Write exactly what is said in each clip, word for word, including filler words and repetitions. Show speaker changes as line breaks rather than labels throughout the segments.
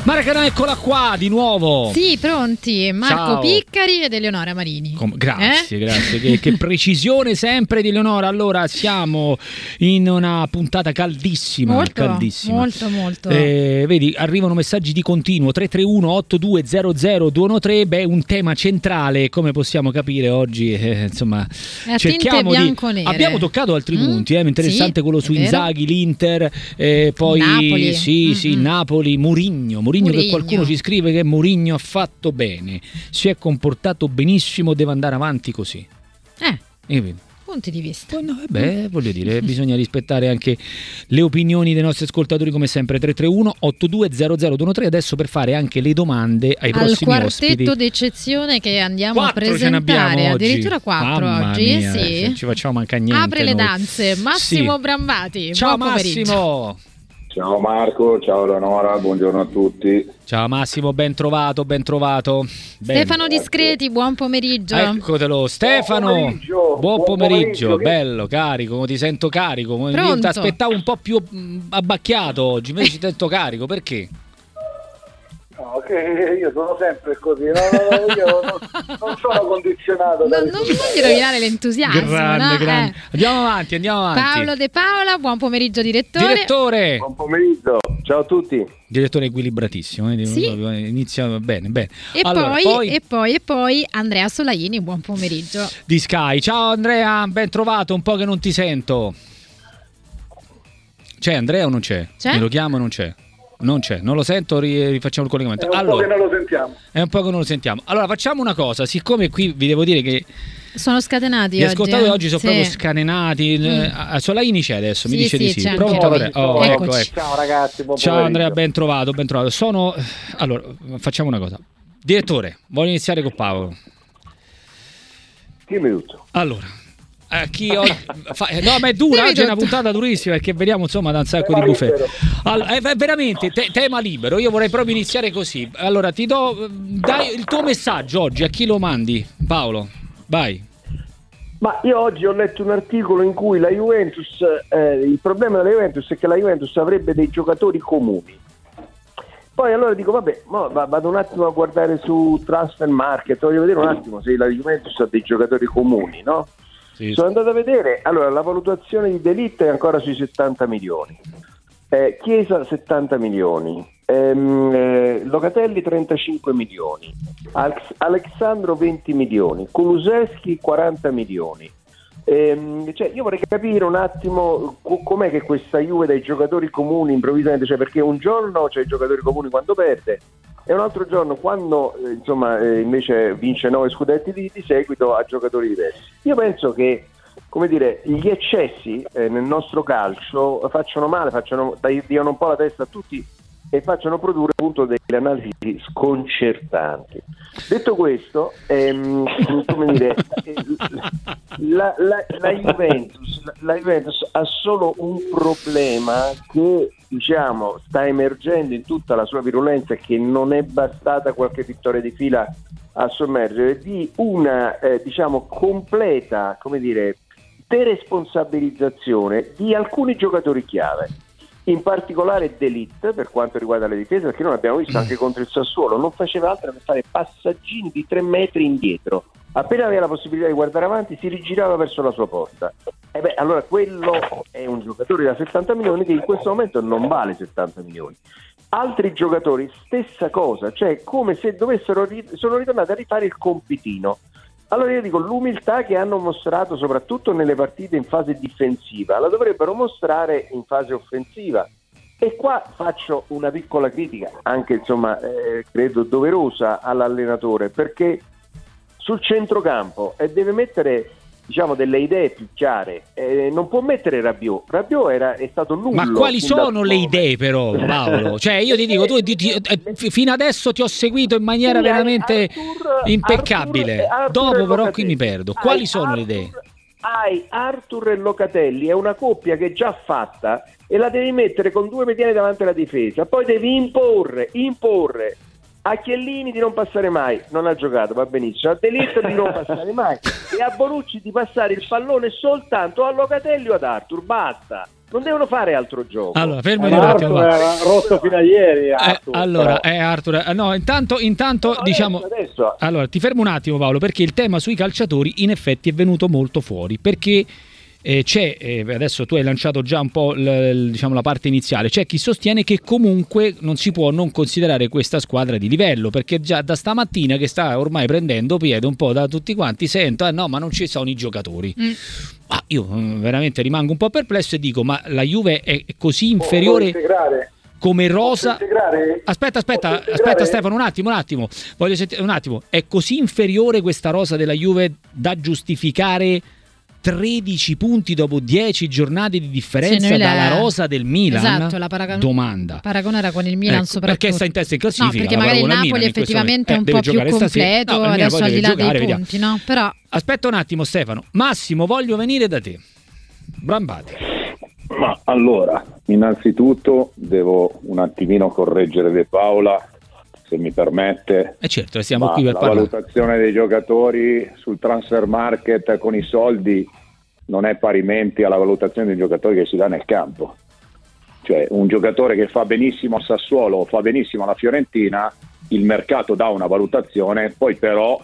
Maracana, eccola qua di nuovo.
Sì, pronti. Marco
Ciao.
Piccari ed Eleonora Marini.
Com- grazie,
eh?
grazie. Che, che precisione sempre di Eleonora. Allora, siamo in una puntata caldissima.
Molto,
caldissima.
molto, molto.
Eh, vedi, arrivano messaggi di continuo. tre tre uno otto due zero zero due uno tre. Beh, un tema centrale, come possiamo capire oggi. Eh, insomma,
È a
cerchiamo
tinte
di.
bianco-nere.
Abbiamo toccato altri
Mm,
punti. Eh, interessante
sì,
quello su
è vero.
Inzaghi, l'Inter. Eh, poi,
Napoli.
sì, sì,
Mm-mm.
Napoli, Mourinho. Mourinho, che
Mourinho.
qualcuno ci scrive che Mourinho ha fatto bene, si è comportato benissimo, deve andare avanti così.
Eh,
E vedi.
punti di vista.
Poi no, eh beh, voglio dire, bisogna rispettare anche le opinioni dei nostri ascoltatori, come sempre. Tre tre uno otto due zero zero due uno tre. Adesso per fare anche le domande ai
Al
prossimi
quartetto
ospiti.
d'eccezione che andiamo
Quattro
a
ce ne abbiamo
presentare,
oggi.
addirittura quattro
Mamma
oggi.
mia,
sì.
non ci facciamo mancare niente.
Apre le
noi.
danze. Massimo
Sì.
Brambati.
Ciao
Buon pomeriggio.
Massimo.
Ciao Marco, ciao Eleonora, buongiorno a tutti.
Ciao Massimo, ben trovato, ben trovato. Bene.
Stefano Discreti, buon pomeriggio.
Eccotelo, Stefano.
Buon pomeriggio,
Buon
buon
pomeriggio,
pomeriggio.
bello, carico, ti sento carico.
Pronto?
Ti aspettavo un po' più mh, abbacchiato oggi, invece ti sento carico, perché?
No, che io sono sempre così, no, no, no, io non, non sono condizionato.
Non,
dalle
non
cose.
voglio rovinare l'entusiasmo.
Grande,
no?
grande.
Eh.
Andiamo avanti, andiamo avanti.
Paolo De Paola, buon pomeriggio direttore.
Direttore.
Buon pomeriggio, ciao a tutti.
Direttore equilibratissimo, eh?
Sì.
Inizia bene, bene.
E,
Allora,
poi, e poi e poi Andrea Solaini, buon pomeriggio.
di Sky. Ciao Andrea, ben trovato, un po' che non ti sento. C'è Andrea o non c'è?
C'è?
Me lo chiamo o non c'è? Non c'è, non lo sento, ri- rifacciamo il collegamento.
È un
allora,
po' che non lo sentiamo.
è un po' che non lo sentiamo. Allora, facciamo una cosa, siccome qui vi devo dire che
Sono scatenati
gli
oggi.
ascoltatori
eh?
oggi sono
Sì.
proprio scatenati.
Mm.
A Solaini c'è adesso, mi
Sì,
dice
sì,
di sì.
c'è anche
Pronto?
lui.
Andrea? Oh, ecco,
Eccoci.
ecco.
Ciao ragazzi, buon
Ciao
pomeriggio.
Andrea, ben trovato, ben trovato. Sono allora, facciamo una cosa. Direttore, voglio iniziare con Paolo.
Dimmi tutto.
Allora, a chi oggi fa... no, ma è dura,
Dimmi
oggi è una
tutto.
puntata durissima perché veniamo insomma da un sacco
Tema
di buffet.
libero.
Allora, è veramente te- tema libero. Io vorrei proprio iniziare così. Allora, ti do dai il tuo messaggio oggi, a chi lo mandi? Paolo, vai.
Ma io oggi ho letto un articolo in cui la Juventus, eh, il problema della Juventus è che la Juventus avrebbe dei giocatori comuni. Poi allora dico, vabbè, mo va- vado un attimo a guardare su Transfer Market, voglio vedere un attimo se la Juventus ha dei giocatori comuni, no?
Sì.
Sono andato a vedere, allora la valutazione di De Ligt è ancora sui settanta milioni, eh, Chiesa settanta milioni, ehm, eh, Locatelli trentacinque milioni, Alex- Alexandro venti milioni, Kulusevski quaranta milioni. Ehm, cioè io vorrei capire un attimo co- com'è che questa Juve dai giocatori comuni improvvisamente, cioè perché un giorno c'è i giocatori comuni quando perde e un altro giorno quando eh, insomma eh, invece vince nove scudetti di, di seguito ha giocatori diversi. Io penso che, come dire, gli eccessi eh, nel nostro calcio facciano male, facciano, dai- diano un po' la testa a tutti e facciano produrre appunto delle analisi sconcertanti. Detto questo, ehm, come dire, eh, la, la, la, Juventus, la, la Juventus ha solo un problema che diciamo sta emergendo in tutta la sua virulenza e che non è bastata qualche vittoria di fila a sommergere, di una eh, diciamo completa, come dire, deresponsabilizzazione di alcuni giocatori chiave. In particolare De Ligt per quanto riguarda le difese, perché noi l'abbiamo visto anche contro il Sassuolo, non faceva altro che fare passaggini di tre metri indietro. Appena aveva la possibilità di guardare avanti si rigirava verso la sua porta. E beh, allora quello è un giocatore da settanta milioni che in questo momento non vale settanta milioni. Altri giocatori stessa cosa, cioè come se dovessero ri- sono ritornati a rifare il compitino. Allora io dico, l'umiltà che hanno mostrato soprattutto nelle partite in fase difensiva la dovrebbero mostrare in fase offensiva. E qua faccio una piccola critica, anche insomma eh, credo doverosa all'allenatore, perché sul centrocampo eh, deve mettere diciamo delle idee più chiare, eh, non può mettere Rabiot. Rabiot era, è stato nullo.
Ma quali
fin da
sono le
poco.
idee però, Paolo? Cioè io ti dico, tu ti- ti- eh, f- fino adesso ti ho seguito in maniera
Sì, hai
veramente
Arthur-
impeccabile.
Arthur- Arthur
Dopo
e
però
Locatelli.
qui mi perdo. Quali
Hai
sono le
Arthur-
idee?
Hai Arthur e Locatelli, è una coppia che è già fatta e la devi mettere con due mediani davanti alla difesa, poi devi imporre, imporre a Chiellini di non passare mai, non ha giocato, va benissimo, a De Ligt di non passare mai e a Bonucci di passare il pallone soltanto a Locatelli o ad Arthur, basta. non devono fare altro gioco.
Allora, fermati
Eh,
un attimo.
Arthur
va.
era rotto fino a ieri.
Eh,
Arthur,
allora,
però.
eh, Arthur, eh, no, intanto, intanto
No,
diciamo.
adesso, adesso.
Allora, ti fermo un attimo, Paolo, perché il tema sui calciatori in effetti è venuto molto fuori. Perché eh, c'è, eh, adesso tu hai lanciato già un po' l, l- diciamo, la parte iniziale, c'è chi sostiene che comunque non si può non considerare questa squadra di livello, perché già da stamattina che sta ormai prendendo piede un po' da tutti quanti, sento, eh no, ma non ci sono i giocatori.
Mm.
Ah, io mm, veramente rimango un po' perplesso e dico, ma la Juve è così
Può
inferiore
integrare?
come
Posso
rosa?
integrare?
Aspetta, aspetta,
Posso integrare?
aspetta Stefano, un attimo, un attimo. Voglio sentire un attimo. È così inferiore questa rosa della Juve da giustificare tredici punti dopo dieci giornate di differenza
Sì, noi la-
dalla rosa del Milan?
Esatto, la paragon-
Domanda.
Paragone era con il Milan
Ecco,
soprattutto.
perché sta in testa in classifica?
No, perché
la
magari il
paragona al
Napoli
Milan in questo
effettivamente è un
momento. Eh,
po'
deve
più
giocare stasera.
completo,
No, il Milan
adesso
poi
al di
deve
là
giocare,
dei
vediamo.
punti, no? Però
Aspetta un attimo Stefano. Massimo, voglio venire da te. Brambati.
Ma allora, innanzitutto devo un attimino correggere De Paola, se mi permette.
E certo, siamo
Ma
qui per
la
parlare.
valutazione dei giocatori sul transfer market con i soldi non è parimenti alla valutazione dei giocatori che si dà nel campo. Cioè, un giocatore che fa benissimo a Sassuolo o fa benissimo alla Fiorentina, il mercato dà una valutazione, poi però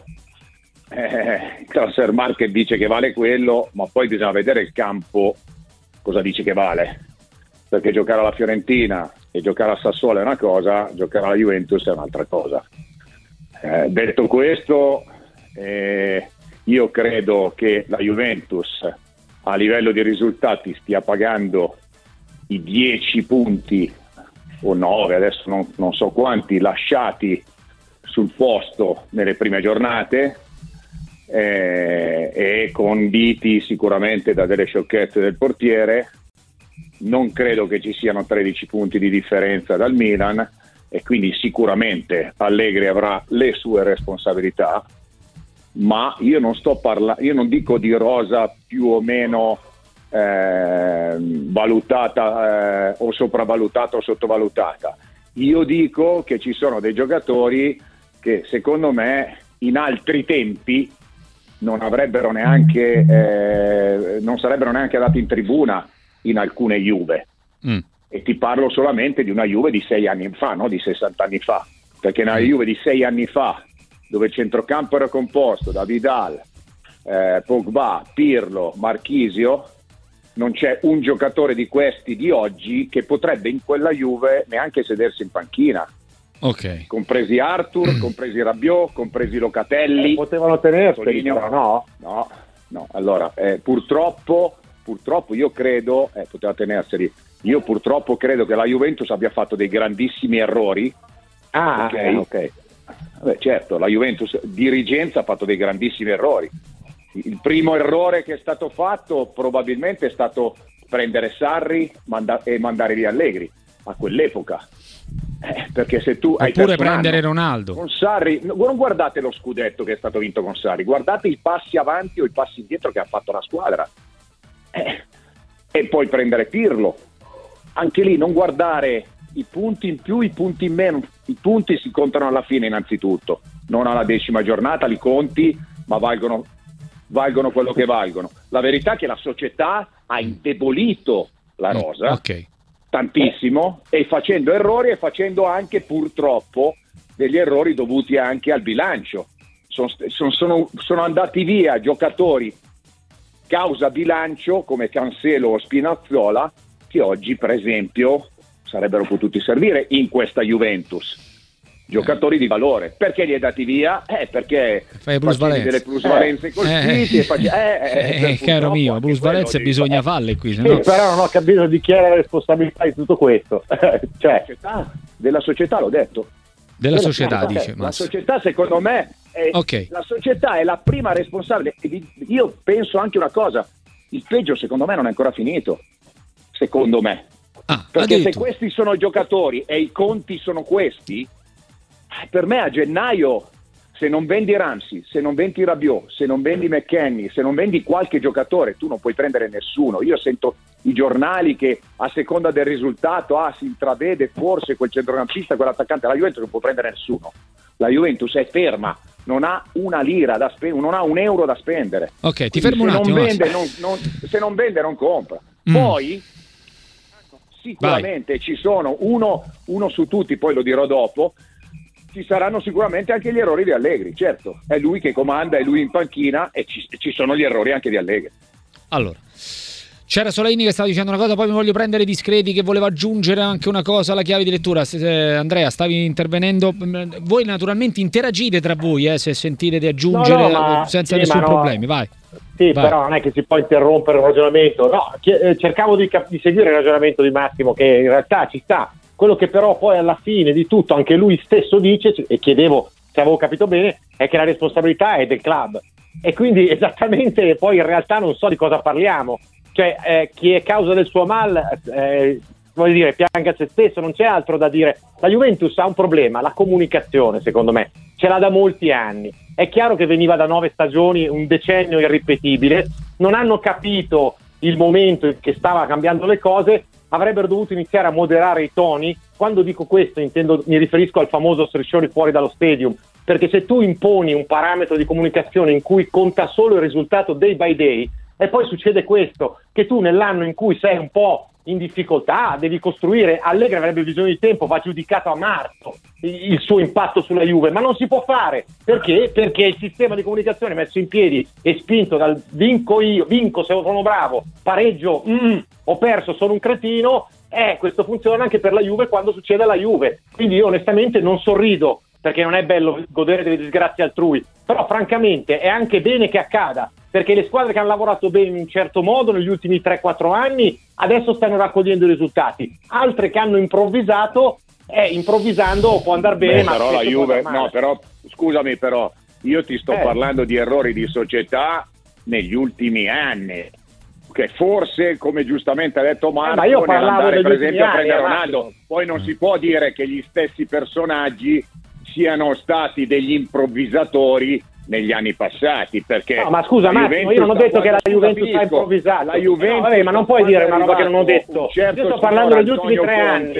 eh, il transfer market dice che vale quello, ma poi bisogna vedere il campo cosa dice che vale, perché giocare alla Fiorentina e giocare a Sassuolo è una cosa, giocare alla Juventus è un'altra cosa. Eh, detto questo, eh, io credo che la Juventus a livello di risultati stia pagando i dieci punti o nove, adesso non, non so quanti, lasciati sul posto nelle prime giornate, eh, e conditi sicuramente da delle sciocchezze del portiere. Non credo che ci siano tredici punti di differenza dal Milan e quindi sicuramente Allegri avrà le sue responsabilità, ma io non sto parlando, io non dico di rosa più o meno eh, valutata eh, o sopravvalutata o sottovalutata. Io dico che ci sono dei giocatori che secondo me in altri tempi non avrebbero neanche eh, non sarebbero neanche andati in tribuna in alcune Juve. Mm. E ti parlo solamente di una Juve di sei anni fa, no? Di sessanta anni fa, perché nella mm. Juve di sei anni fa, dove il centrocampo era composto da Vidal, eh, Pogba, Pirlo, Marchisio, non c'è un giocatore di questi di oggi che potrebbe in quella Juve neanche sedersi in panchina.
Ok.
Compresi Arthur, compresi Rabiot, compresi Locatelli.
Eh, potevano tenerseli, però, no?
No, no. Allora, eh, purtroppo, purtroppo io credo, eh, poteva tenerseli, io purtroppo credo che la Juventus abbia fatto dei grandissimi errori.
Ah,
ok.
eh, ok.
Beh, certo, la Juventus dirigenza ha fatto dei grandissimi errori. Il primo errore che è stato fatto probabilmente è stato prendere Sarri manda- e mandare via Allegri a quell'epoca. Eh, perché se tu hai
oppure
perso un
prendere
anno
Ronaldo
con Sarri, non guardate lo scudetto che è stato vinto con Sarri, guardate i passi avanti o i passi indietro che ha fatto la squadra. Eh, e poi prendere Pirlo, anche lì non guardare i punti in più, i punti in meno, i punti si contano alla fine innanzitutto, non alla decima giornata li conti, ma valgono, valgono quello che valgono. La verità è che la società ha indebolito la rosa,
ok,
tantissimo, e facendo errori e facendo anche purtroppo degli errori dovuti anche al bilancio. Sono, sono, sono andati via giocatori causa bilancio come Cancelo o Spinazzola che oggi per esempio sarebbero potuti servire in questa Juventus, giocatori di valore. Perché li hai dati via? Eh, perché
fai
facevi delle plusvalenze
eh,
col
eh,
City e face... eh, eh,
eh, caro mio, plusvalenze bisogna farle qui, se
sì,
no...
però non ho capito di chi è la responsabilità di tutto questo. Cioè,
società, della società, l'ho detto.
Della società, dice
La
Massimo.
società secondo me è,
Ok.
la società è la prima responsabile. Io penso anche una cosa, il peggio secondo me non è ancora finito, secondo me.
Ah,
Perché se
addirittura.
questi sono giocatori e i conti sono questi, per me a gennaio, se non vendi Ramsey, se non vendi Rabiot, se non vendi McKennie, se non vendi qualche giocatore, tu non puoi prendere nessuno. Io sento i giornali che a seconda del risultato ah, si intravede forse quel centrocampista, quell'attaccante. La Juventus non può prendere nessuno. La Juventus è ferma, non ha una lira da spendere, non ha un euro da spendere.
Ok, ti
Quindi
fermo un
se
attimo.
non vende, non, non, se non vende non compra.
Mm.
Poi sicuramente Vai. ci sono uno, uno su tutti, poi lo dirò dopo, ci saranno sicuramente anche gli errori di Allegri, certo, è lui che comanda, è lui in panchina e ci, ci sono gli errori anche di Allegri.
Allora, c'era Solaini che stava dicendo una cosa, poi mi voglio prendere Discreti che voleva aggiungere anche una cosa alla chiave di lettura. Se, eh, Andrea, stavi intervenendo, voi naturalmente interagite tra voi eh, se sentite di aggiungere no, no, ma, senza sì, nessun no. problema, vai.
Sì,
vai.
Però non è che si può interrompere un ragionamento, no, cercavo di, cap- di seguire il ragionamento di Massimo che in realtà ci sta, quello che però poi alla fine di tutto anche lui stesso dice, e chiedevo se avevo capito bene, è che la responsabilità è del club e quindi esattamente poi in realtà non so di cosa parliamo. Cioè, eh, chi è causa del suo mal, eh, voglio dire, pianga a se stesso, non c'è altro da dire. La Juventus ha un problema, la comunicazione, secondo me, ce l'ha da molti anni. È chiaro che veniva da nove stagioni, un decennio irripetibile, non hanno capito il momento in che stava cambiando le cose, avrebbero dovuto iniziare a moderare i toni. Quando dico questo intendo, mi riferisco al famoso striscione fuori dallo stadium, perché se tu imponi un parametro di comunicazione in cui conta solo il risultato day by day, e poi succede questo, che tu nell'anno in cui sei un po' in difficoltà devi costruire, Allegri avrebbe bisogno di tempo, va giudicato a marzo il suo impatto sulla Juve, ma non si può fare, perché? Perché il sistema di comunicazione messo in piedi e spinto dal vinco io, vinco se sono bravo, pareggio, mm, ho perso, sono un cretino, eh, questo funziona anche per la Juve quando succede alla Juve, quindi io onestamente non sorrido, perché non è bello godere delle disgrazie altrui, però francamente è anche bene che accada, perché le squadre che hanno lavorato bene in un certo modo negli ultimi tre quattro anni adesso stanno raccogliendo i risultati, altre che hanno improvvisato, eh, improvvisando può andare bene. Beh, ma
però la Juve, no, però scusami, però io ti sto eh. parlando di errori di società negli ultimi anni, che forse, come giustamente ha detto Marco, eh, ma io parlavo per esempio a prendere Ronaldo, Marco. Poi non si può dire che gli stessi personaggi siano stati degli improvvisatori negli anni passati, perché
no, ma scusa Massimo, io non ho detto che la Juventus ha improvvisato, la Juventus no, vabbè, ma non puoi dire una roba che non ho detto, certo, io sto parlando degli ultimi tre anni,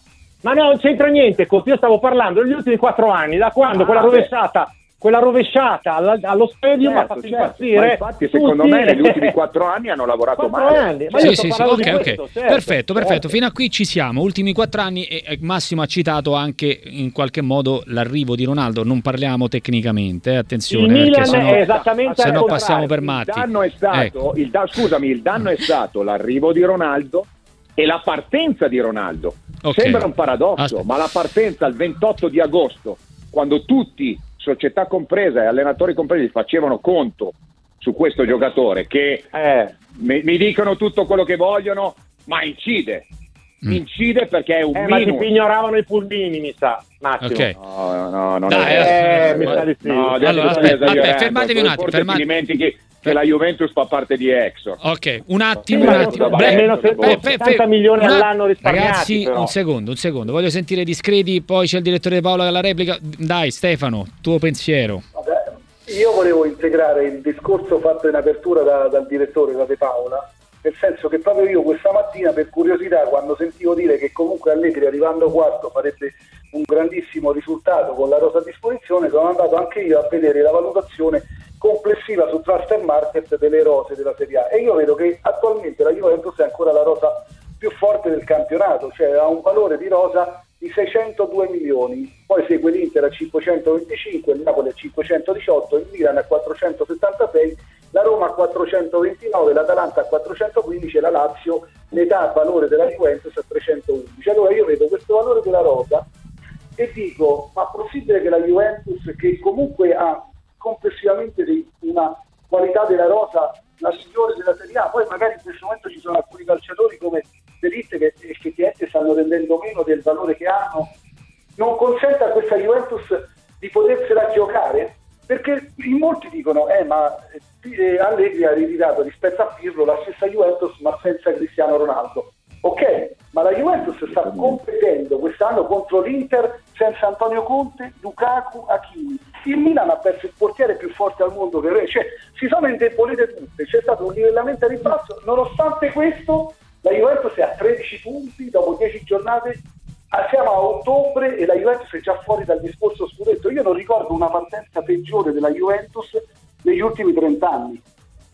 ma no, non c'entra niente, io stavo parlando degli ultimi quattro anni, da quando ah, quella rovesciata quella rovesciata alla, allo stadium certo, ha fatto certo. impazzire. Ma
infatti secondo me negli ultimi quattro anni hanno lavorato male.
Anni. Ma sì, io sì, sì, ok, ok. Questo, certo, perfetto, perfetto. Certo. Fino a qui ci siamo. Ultimi quattro anni e Massimo ha citato anche in qualche modo l'arrivo di Ronaldo. Non parliamo tecnicamente, eh, attenzione,
il
perché sennò,
esattamente
sennò passiamo per matti.
Il danno è stato, ecco. il da, scusami, il danno è stato l'arrivo di Ronaldo e la partenza di Ronaldo. Okay. Sembra un paradosso, Aspetta. ma la partenza il ventotto di agosto, quando tutti, società compresa e allenatori compresi, facevano conto su questo giocatore che eh, mi, mi dicono tutto quello che vogliono, ma incide mm. incide perché è un
eh,
minimo.
Ma ti pignoravano i pulmini, mi sa, Massimo.
Okay.
No, no, no,
Dai,
è,
eh,
mi sa di sì.
No,
allora, aspetta, aspetta, fermatevi un attimo. Fermate...
Ti dimentichi che la Juventus fa parte di Exor.
Ok, un attimo,
sì,
un attimo.
Beh, almeno settanta milioni all'anno risparmiati.
Ragazzi,
però.
un secondo, un secondo. Voglio sentire Discreti, poi c'è il direttore De Paola alla replica. Dai, Stefano, tuo pensiero.
Vabbè, io volevo integrare il discorso fatto in apertura da, dal direttore, da De Paola, nel senso che proprio io questa mattina, per curiosità, quando sentivo dire che comunque Allegri arrivando quarto farebbe un grandissimo risultato con la rosa a disposizione, sono andato anche io a vedere la valutazione complessiva su Transfer Market delle rose della Serie A, e io vedo che attualmente la Juventus è ancora la rosa più forte del campionato, cioè ha un valore di rosa di seicentodue milioni, poi segue l'Inter a cinquecentoventicinque, il Napoli a cinquecentodiciotto, il Milan a quattrocentosettantasei, la Roma a quattrocentoventinove, l'Atalanta a quattrocentoquindici e la Lazio, metà valore della Juventus, a trecentoundici. Allora io vedo questo valore della rosa e dico, ma è possibile che la Juventus, che comunque ha complessivamente una qualità della rosa la migliore della Serie A, poi magari in questo momento ci sono alcuni calciatori come Delite che effettivamente stanno rendendo meno del valore che hanno, non consente a questa Juventus di potersela giocare? Perché in molti dicono eh ma eh, Allegri ha ritirato rispetto a Pirlo la stessa Juventus ma senza Cristiano Ronaldo. Ok, ma la Juventus sta competendo quest'anno contro l'Inter senza Antonio Conte, Lukaku, Hakimi. Il Milan ha perso il portiere più forte al mondo, che cioè si sono indebolite tutte, c'è stato un livellamento a ribasso. Nonostante questo la Juventus è a tredici punti dopo dieci giornate, siamo a ottobre e la Juventus è già fuori dal discorso scudetto. Io non ricordo una partenza peggiore della Juventus negli ultimi trenta anni.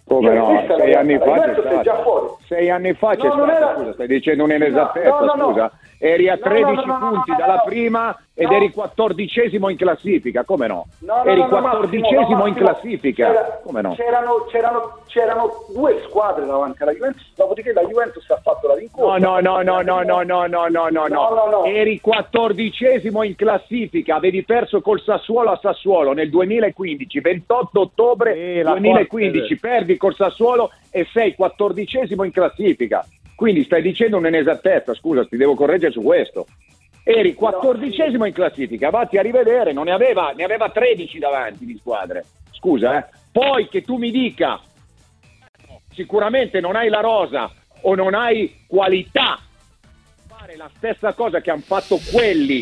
Come no? Sei anni fa c'è
stato. Già fuori.
Sei anni fa c'è
no,
stato,
era...
scusa, stai dicendo un'inesattezza,
no, no, no,
scusa.
No.
Eri a tredici
no, no, no,
punti
no, no,
dalla
no.
prima ed
no.
eri quattordicesimo in classifica, come no?
no, no
eri
no, no,
quattordicesimo
Massimo, no,
in classifica,
c'era,
come no?
C'erano, c'erano, c'erano due squadre davanti alla Juventus, dopodiché la Juventus ha fatto la rincorsa.
No, no, no, no, no, no, no, no, no, no, no. Eri quattordicesimo in classifica, avevi perso col Sassuolo a Sassuolo nel duemilaquindici, ventotto ottobre eh, duemilaquindici, perdi col Sassuolo e sei quattordicesimo in classifica. Quindi stai dicendo un'inesattezza, scusa, ti devo correggere su questo. Eri quattordicesimo in classifica, vatti a rivedere, non ne aveva, ne aveva tredici davanti di squadre. Scusa, eh. Poi che tu mi dica, sicuramente non hai la rosa o non hai qualità, fare la stessa cosa che hanno fatto quelli,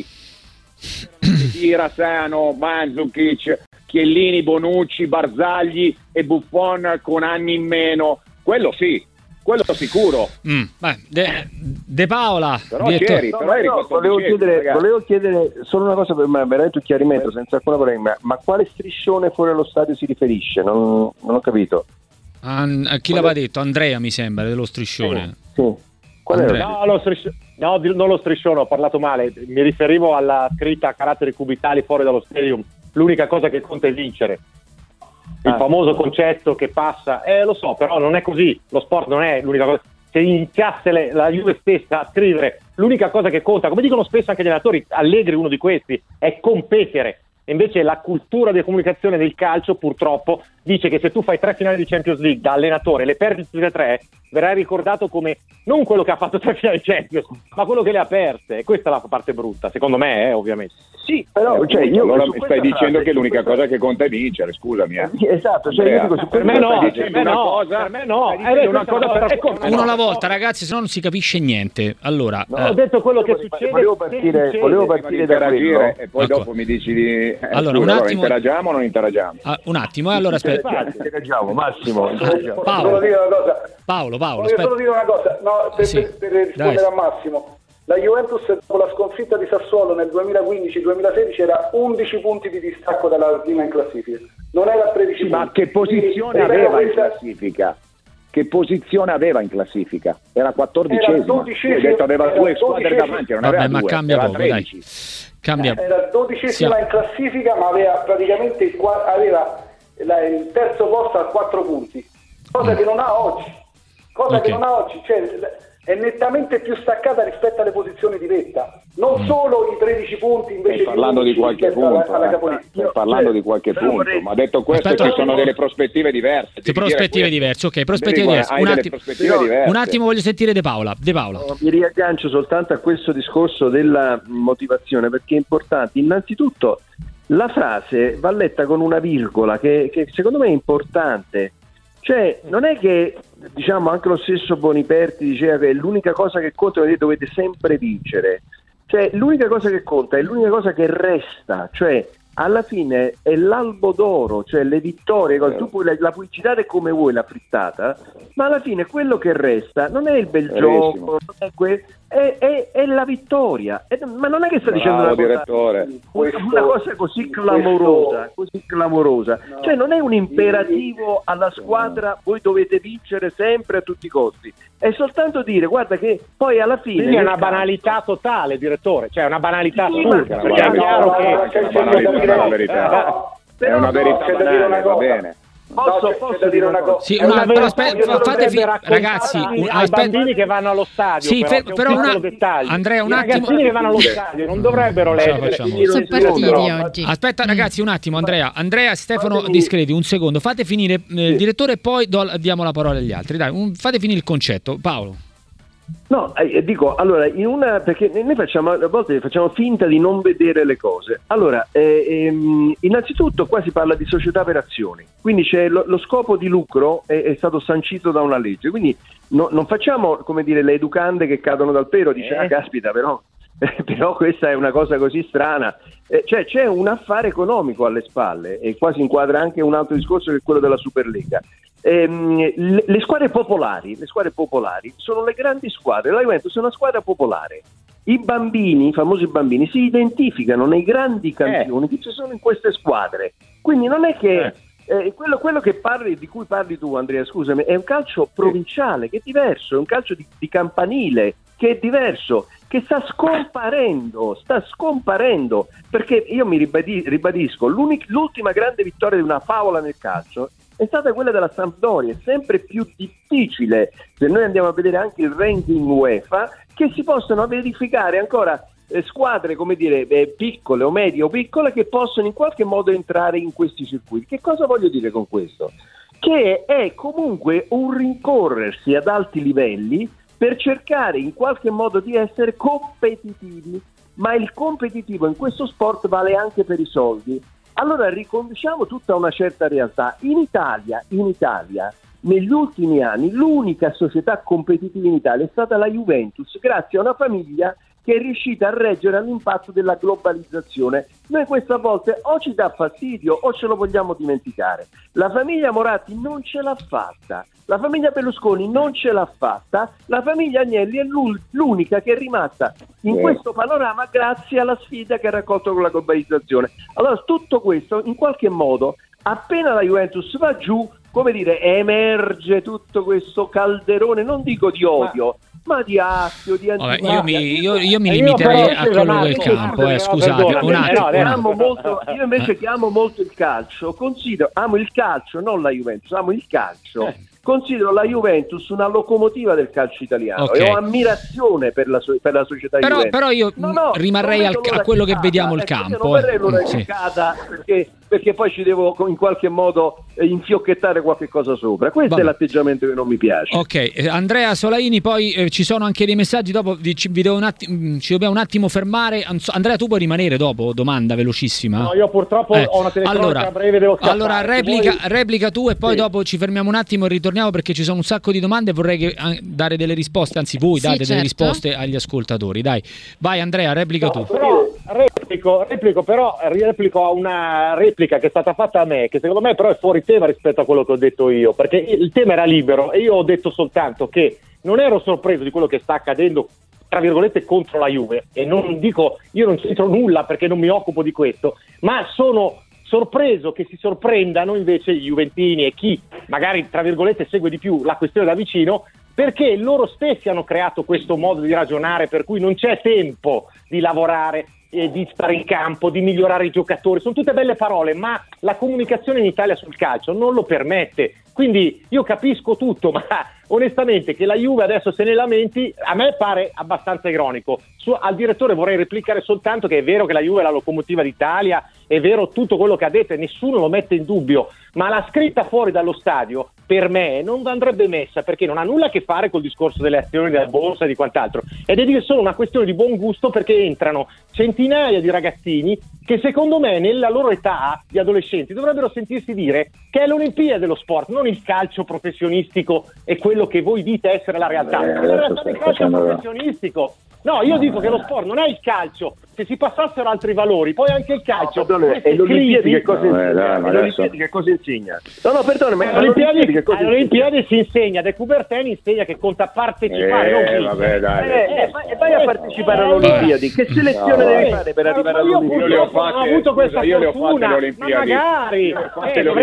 Tirasano, Mandzukic, Chiellini, Bonucci, Barzagli e Buffon con anni in meno, quello sì. Quello sicuro.
Mm, beh, De, De Paola.
Però c'eri,
no,
però eri
no, volevo, chiedere, volevo chiedere solo una cosa per me, veramente un chiarimento, senza alcuna polemica. Ma quale striscione fuori allo stadio si riferisce? Non, non ho capito.
A, a chi l'aveva detto? Andrea, mi sembra, dello striscione.
Sì. sì. Qual era?
No, lo strisci- no, non lo striscione, ho parlato male. Mi riferivo alla scritta a caratteri cubitali fuori dallo stadium. L'unica cosa che conta è vincere. Il ah. famoso concetto che passa, eh lo so, però non è così, lo sport non è l'unica cosa. Se iniziasse le, la Juve stessa a scrivere l'unica cosa che conta, come dicono spesso anche gli allenatori, Allegri uno di questi, è competere. E invece la cultura di comunicazione del calcio purtroppo dice che se tu fai tre finali di Champions League da allenatore, le perdi tutte e tre, verrai ricordato come non quello che ha fatto tre finali di Champions, ma quello che le ha perse. E questa è la parte brutta, secondo me, eh, ovviamente.
Sì, però cioè, io
allora mi stai dicendo
frase,
che l'unica
questa...
cosa che conta è vincere, scusami. Eh.
Esatto, cioè io dico, su
per me no,
per me no,
cosa, per me no.
È una cosa per è come
uno
no.
alla volta, ragazzi, se no non si capisce niente. Allora,
no,
eh.
ho detto quello che succede.
Volevo partire,
succede,
volevo partire da quello
e poi
ecco.
dopo mi dici di eh,
allora,
scusa,
un attimo
interagiamo o non interagiamo?
Ah, un attimo, eh, allora aspetta.
Interagiamo, Massimo.
Interagiamo.
Paolo.
Dire una cosa.
Paolo, Paolo,
voglio solo dire una cosa, no, per,
sì.
per, per rispondere
Dai.
a Massimo. La Juventus dopo la sconfitta di Sassuolo nel duemilaquindici duemilasedici era undici punti di distacco dalla prima in classifica, non era tredici
sì,
punti.
ma che posizione
Quindi,
aveva in
questa...
classifica? Che posizione aveva in classifica? Era quattordicesima.
Era dodicesima.
Hai detto aveva
Era
due squadre
dodicesima.
davanti, non
Vabbè,
aveva
ma
due,
cambia
era
poco,
tredici.
dai. Cambia.
Era dodicesima
Sì.
in classifica, ma aveva praticamente il, aveva la, il terzo posto a quattro punti, cosa
mm.
che non ha oggi. Cosa
okay.
che non ha oggi, cioè è nettamente più staccata rispetto alle posizioni di vetta, non
mm.
solo i tredici punti invece
Stai parlando di qualche punto,
alla, alla
eh. Stai parlando di qualche punto, ma detto questo
Aspetta,
ci sono delle prospettive diverse.
Sì, prospettive diverse, ok, prospettive
Devi,
diverse.
hai
Un,
delle
atti-
prospettive
no,
diverse.
un attimo voglio sentire De Paola. De Paola.
No, mi riaggancio soltanto a questo discorso della motivazione, perché è importante. Innanzitutto la frase va letta con una virgola che, che secondo me è importante. Cioè, non è che, diciamo, anche lo stesso Boniperti diceva che l'unica cosa che conta è che dovete sempre vincere. Cioè, l'unica cosa che conta è l'unica cosa che resta, cioè alla fine è l'albo d'oro, cioè le vittorie, tu puoi, la, la puoi girare come vuoi la frittata, ma alla fine quello che resta non è il bel
Verissimo.
gioco, non è, que- è, è, è la vittoria. È, ma non è che sta
Bravo,
dicendo una cosa,
direttore.
una, una cosa così clamorosa, così clamorosa.
No.
Cioè non è un imperativo alla squadra, voi dovete vincere sempre a tutti i costi. È soltanto dire, guarda che poi alla fine...
Quindi è una
nel
banalità
campo,
totale, direttore, cioè una banalità
Sì,
assurda,
ma-
perché è
no,
chiaro
no,
che...
no,
Anche la banalità è la verità. È
Però
una
no,
verità
c'è da dire una
banale, va
cosa.
bene.
Posso,
No, c'è-
posso
c'è da dire una cosa.
Sì,
È
una,
una
però
verità
aspetta,
che
fate
dovrebbe
fi-
raccontare
ragazzi, un,
ai
aspetta,
bambini che vanno allo stadio,
Sì,
però,
fer-
c'è un
però
piccolo
una-
dettaglio.
Andrea, un
I
attimo-
ragazzini che vanno allo stadio non dovrebbero
Ce la
leggere.
facciamo.
Sono partiti
No,
oggi.
Aspetta ragazzi un attimo, Andrea, Andrea Stefano
Fatemi-
Discreti, un secondo, fate finire eh, il direttore e poi do- diamo la parola agli altri. Dai, un- fate finire il concetto. Paolo.
No, eh, dico, allora, in una, perché noi facciamo, a volte facciamo finta di non vedere le cose. Allora, eh, ehm, innanzitutto qua si parla di società per azioni, quindi c'è lo, lo scopo di lucro è, è stato sancito da una legge, quindi no, non facciamo, come dire, le educande che cadono dal pero, dice,
Eh.
ah caspita, però, però questa è una cosa così strana. Eh, cioè c'è un affare economico alle spalle e qua si inquadra anche un altro discorso che è quello della Superlega. Ehm, le, le squadre popolari, le squadre popolari sono le grandi squadre, la Juventus è una squadra popolare. I bambini, i famosi bambini, si identificano nei grandi campioni che ci sono in queste squadre. Quindi non è che
Eh.
eh, quello, quello che parli, di cui parli tu, Andrea, scusami, è un calcio provinciale, che è diverso, è un calcio di, di campanile, che è diverso, che sta scomparendo, sta scomparendo, perché io mi ribadi, ribadisco, l'ultima grande vittoria di una favola nel calcio è stata quella della Sampdoria. È sempre più difficile, se noi andiamo a vedere anche il ranking UEFA, che si possano verificare ancora eh, squadre, come dire, eh, piccole o medie o piccole, che possono in qualche modo entrare in questi circuiti. Che cosa voglio dire con questo? Che è comunque un rincorrersi ad alti livelli per cercare in qualche modo di essere competitivi, ma il competitivo in questo sport vale anche per i soldi. Allora riconduciamo tutta una certa realtà. In Italia, in Italia, negli ultimi anni, l'unica società competitiva in Italia è stata la Juventus, grazie a una famiglia che è riuscita a reggere all'impatto della globalizzazione. Noi questa volta o ci dà fastidio o ce lo vogliamo dimenticare. La famiglia Moratti non ce l'ha fatta, la famiglia Berlusconi non ce l'ha fatta, la famiglia Agnelli è l'unica che è rimasta in questo panorama grazie alla sfida che ha raccolto con la globalizzazione. Allora tutto questo in qualche modo, appena la Juventus va giù, come dire, emerge tutto questo calderone, non dico di odio, ma, ma di astio, di antipatia.
Io mi, io, io mi limiterei a quello del campo, eh, scusate, un attimo.
Io, amo molto, io invece che amo molto il calcio, considero, amo il calcio, non la Juventus, amo il calcio. Eh. Considero la Juventus una locomotiva del calcio italiano, okay, e ho ammirazione per la, so- per la società
però,
Juventus.
Però io no, no, rimarrei al, a quello che, che vediamo il campo.
Non vorrei l'ora eh. sì. perché, perché poi ci devo in qualche modo eh, infiocchettare qualche cosa sopra. Questo Va. è l'atteggiamento che non mi piace.
Ok, eh, Andrea Solaini, poi eh, ci sono anche dei messaggi, dopo vi, ci, vi devo un attimo, ci dobbiamo un attimo fermare. Andrea, tu puoi rimanere dopo? Domanda velocissima.
No, io purtroppo eh. ho una telecronaca
allora,
breve, devo scappare.
Allora replica,
voi...
replica tu e poi
sì.
dopo ci fermiamo un attimo e ritorniamo, perché ci sono un sacco di domande e vorrei che, eh, dare delle risposte, anzi voi sì, date certo. delle risposte agli ascoltatori. Dai, vai Andrea, replica
no,
tu.
Però, replico, replico, però replico a una replica che è stata fatta a me, che secondo me però è fuori tema rispetto a quello che ho detto io, perché il tema era libero e io ho detto soltanto che non ero sorpreso di quello che sta accadendo, tra virgolette, contro la Juve, e non dico, io non c'entro nulla perché non mi occupo di questo, ma sono sorpreso che si sorprendano invece gli juventini e chi magari, tra virgolette, segue di più la questione da vicino, perché loro stessi hanno creato questo modo di ragionare per cui non c'è tempo di lavorare, eh, di stare in campo, di migliorare i giocatori. Sono tutte belle parole, ma la comunicazione in Italia sul calcio non lo permette. Quindi io capisco tutto, ma onestamente che la Juve adesso se ne lamenti a me pare abbastanza ironico. Su, al direttore vorrei replicare soltanto che è vero che la Juve è la locomotiva d'Italia, è vero tutto quello che ha detto e nessuno lo mette in dubbio, ma la scritta fuori dallo stadio per me non andrebbe messa, perché non ha nulla a che fare col discorso delle azioni della borsa e di quant'altro, ed è solo una questione di buon gusto, perché entrano centinaia di ragazzini che secondo me nella loro età di adolescenti dovrebbero sentirsi dire che è l'Olimpiade dello sport, non il calcio professionistico e quello che voi dite essere la realtà.
Eh,
è la realtà del calcio professionistico. No, io dico che lo sport non è il calcio, se si passassero altri valori, poi anche il calcio.
No, e l'Olimpiadi che cosa
no,
insegna?
Eh, dai,
l'Olimpiadi
adesso...
che cosa insegna? No, no, perdone, ma
all'Olimpiadi,
che cosa
all'Olimpiadi si insegna, De Coubertin insegna che conta partecipare,
eh,
non vincere.
Vabbè, dai.
Eh, eh, vai, vai a partecipare alle Olimpiadi. Che selezione
no,
devi fare per arrivare alle Olimpiadi?
Io, io, io ho avuto questa
io le ho
fortuna,
fatte le Olimpiadi.
ma magari
fatte
eh,
le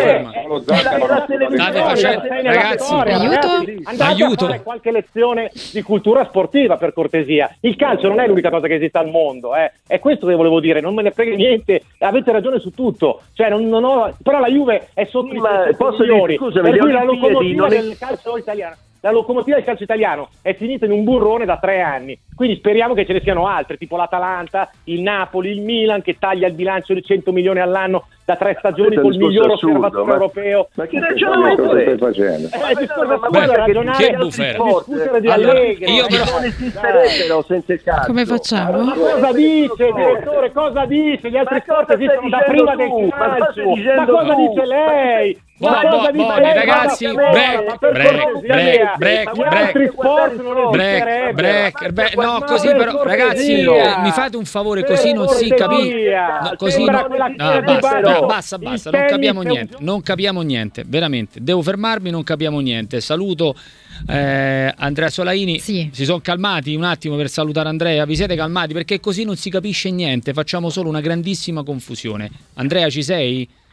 Olimpiadi.
State facendo, ragazzi,
aiuto,
andate
aiuto.
a fare qualche lezione di cultura sportiva, per cortesia. Il calcio non è l'unica cosa che esiste al mondo, eh. È questo che volevo dire, non me ne frega niente, avete ragione su tutto, cioè non, non ho, però la Juve è sotto
sì,
i
ma posso
milioni,
dire, scusami,
per cui la
Olimpiadi
locomotiva
non è...
del calcio italiano la locomotiva del calcio italiano è finita in un burrone da tre anni, quindi speriamo che ce ne siano altre, tipo l'Atalanta, il Napoli, il Milan, che taglia il bilancio di cento milioni all'anno da tre stagioni col miglior osservatore
ma,
europeo.
Ma che ragionamento
stai facendo?
Eh, discorso, ma
Beh,
ragionare,
che bufera.
discutere di
Allora,
Allegri.
io però
non esisterebbero senza il calcio.
Come facciamo?
Ma cosa dice, direttore? Cosa dice? Gli altri sport esistono da prima del calcio. Ma cosa dice lei? Ma
Bo-
cosa
bo-
dice
Bodi,
lei?
ragazzi,
Ma
break,
per
break,
cortesia
break,
mia,
break,
gli altri sport non
break,
esisterebbero.
break, break, no,
Ma
così
per
però, ragazzi,
cortesia.
mi fate un favore,
Per
così non si capisce, no, così
Sembra
no,
quella
no,
che
basta,
dibattito.
no, basta, basta,
Il
non capiamo
tennis è un
niente, non capiamo niente, veramente, devo fermarmi, non capiamo niente. Saluto eh, Andrea Solaini,
sì.
Si sono calmati un attimo per salutare Andrea, vi siete calmati perché così non si capisce niente, facciamo solo una grandissima confusione. Andrea, ci sei?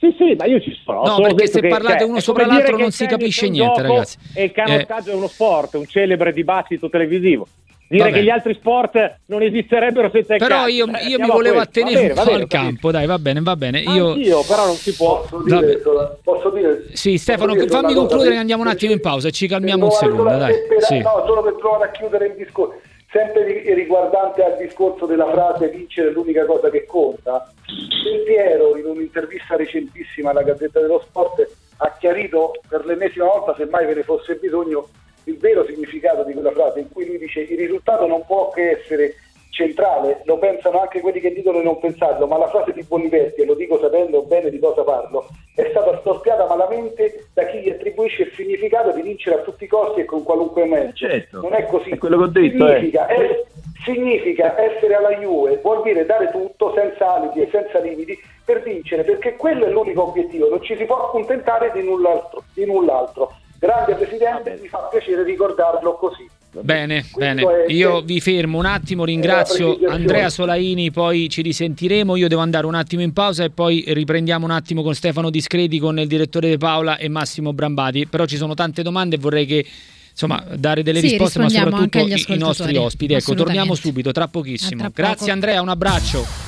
Sì, sì, ma io ci sono.
No, perché se parlate
che,
uno
cioè,
sopra l'altro non si capisce niente, ragazzi.
E il canottaggio eh. è uno sport, un celebre dibattito televisivo. Dire
Vabbè.
che gli altri sport non esisterebbero senza il
però
calcio.
io,
eh,
io mi volevo attenere
bene,
un po'
bene,
al campo, dai, va bene, va bene. Io...
Anch'io, però non si può.
Posso dire, posso dire
Sì, Stefano,
posso dire
fammi concludere che andiamo un
per-
attimo in pausa e ci calmiamo un
per
secondo,
provare-
dai.
per-
Sì.
No, solo per provare a chiudere il discorso. Sempre ri- riguardante al discorso della frase vincere è l'unica cosa che conta. Del Piero, in un'intervista recentissima alla Gazzetta dello Sport, ha chiarito per l'ennesima volta, se mai ve ne fosse bisogno, il vero significato di quella frase, in cui lui dice: il risultato non può che essere centrale, lo pensano anche quelli che dicono di non pensarlo, ma la frase di Boniperti, e lo dico sapendo bene di cosa parlo, è stata storpiata malamente da chi gli attribuisce il significato di vincere a tutti i costi e con qualunque mezzo.
Certo,
non è così.
è quello che ho detto,
significa, eh. è, significa essere alla Juve, vuol dire dare tutto senza alibi e senza limiti per vincere, perché quello è l'unico obiettivo, non ci si può accontentare di null'altro. Di null'altro. Grande Presidente, mi fa piacere ricordarlo così.
Bene,
Questo
bene,
è-
io vi fermo un attimo, ringrazio
precisazione.
Andrea Solaini, poi ci risentiremo, io devo andare un attimo in pausa e poi riprendiamo un attimo con Stefano Discreti, con il direttore De Paola e Massimo Brambati, però ci sono tante domande e vorrei che insomma dare delle
Sì,
risposte, ma
rispondiamo
soprattutto
anche agli
i nostri
ascoltatori.
ospiti. Ecco, torniamo
Assolutamente.
subito, tra pochissimo.
A tra poco.
Grazie Andrea, un abbraccio.